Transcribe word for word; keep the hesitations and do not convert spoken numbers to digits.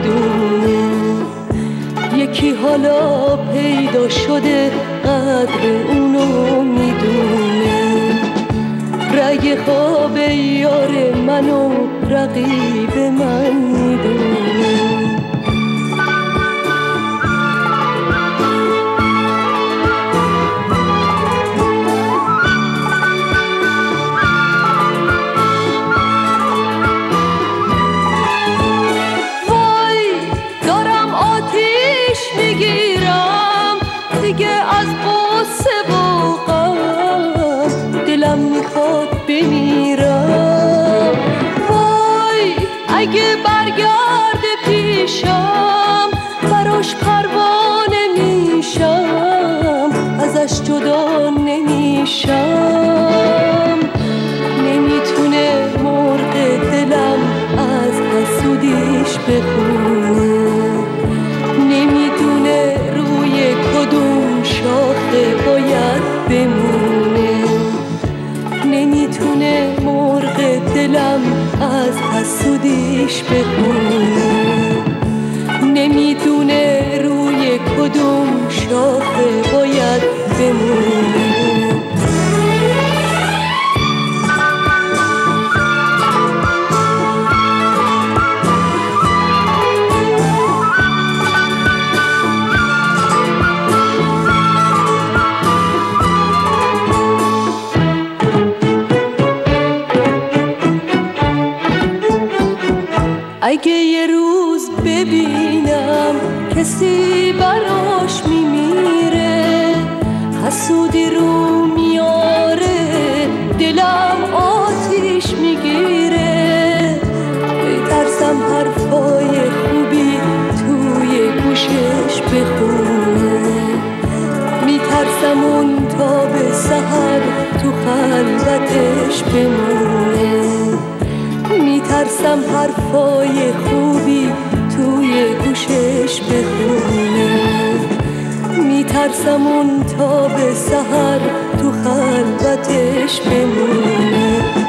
میدونه، یکی حالا پیدا شده قدر اونو میدونه. رگ خواب یار منو رقیب من میدونه. دیگه از قصه و غم دلم میخواد بمیرم. وای اگه برگرده پیشم براش پروانه میشم، ازش جدا نمیشم. نمیتونه مرغ دلم از حسودیش بخونه، نمیدونه روی کدوم شاخه باید بمونه. نمیتونه مرغ دلم از حسودیش بخونه، نمیدونه روی کدوم شاخه باید بمونه. اگه یه روز ببینم کسی براش میمیره، حسودی رو میاره، دلم آتیش میگیره. میترسم حرفای خوبی توی گوشش بخونه، میترسم اون تا به سحر تو خلوتش بمونه. میترسم حرفای خوبی توی گوشش بخونه، میترسم اون تا به سحر تو خلوتش بمونه.